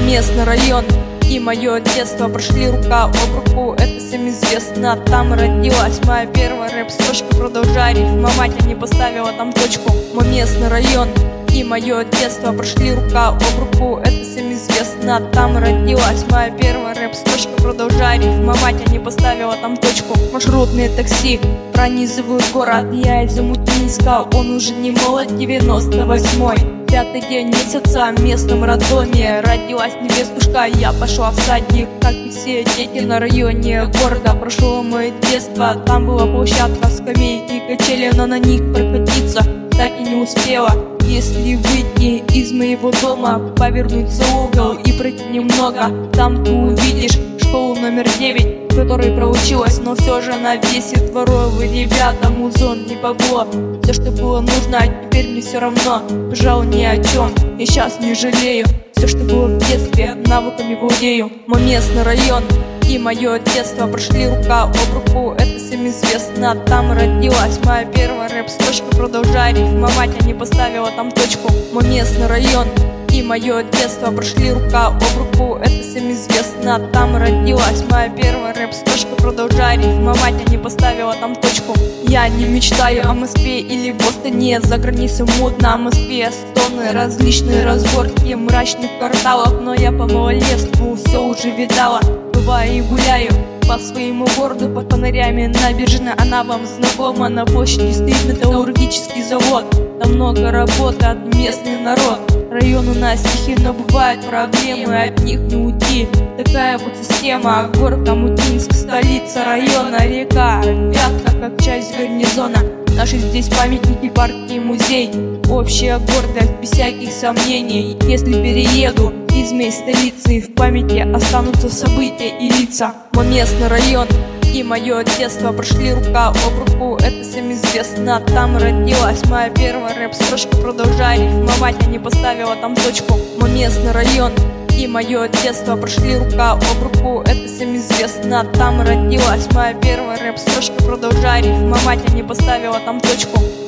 местный район и мое детство прошли рука об руку, это всем известно. Там родилась моя первая рэп-строчка, продолжая рифмовать, а не поставила там точку. Мой местный район и мое детство прошли рука об руку, это всем известно. Там родилась моя первая рэп-строчка, продолжая рифмовать, а не поставила там точку. Маршрутные такси пронизывают город, я из Замутинска, он уже не молод, 98-й. Пятый день месяца в местном роддоме родилась невестушка, я пошла в садик, как и все дети на районе города. Прошло мое детство, там была площадка, скамейки и качели, но на них прокатиться так и не успела. Если выйти из моего дома, повернуть за угол и пройти немного, там ты увидишь школу номер 9, в которой проучилась, но все же она весит дворовые ребята, музон не погло. Все, что было нужно, а теперь мне все равно, пожалуй, ни о чем, я сейчас не жалею. Все, что было в детстве, навыками владею. Мой местный район и мое детство прошли рука об руку, это всем известно. Там родилась моя первая рэп-строчка, продолжая рифмовать, а не поставила там точку. Мой местный район и мое детство прошли рука об руку, это всем известно. Там родилась моя первая рэп-строчка, продолжая рифмовать, а не поставила там точку. Я не мечтаю о Москве или Бостоне, за границей модно, о Москве стоны, различные разборки мрачных кварталов, но я по малолетству все уже видала. Бываю и гуляю по своему городу под фонарями набережной, она вам знакома. На площади стоит металлургический завод, там много работает местный народ. Район у нас тихий, но бывают проблемы, от них не уйти. Такая вот система, город Замутинск, столица района, река, Вятка как часть гарнизона. Наши здесь памятники, парки и музей, общая гордость без всяких сомнений. Если перееду из моей столицы, в памяти останутся события и лица. Мой местный район и мое детство прошли рука об руку, это всем известно. Там родилась моя первая рэп-строчка, продолжая рифмовать, а не поставила там точку. Мой местный район и мое детство прошли рука об руку, это всем известно. Там родилась моя первая рэп-строчка, продолжая рифмовать, а не поставила там точку.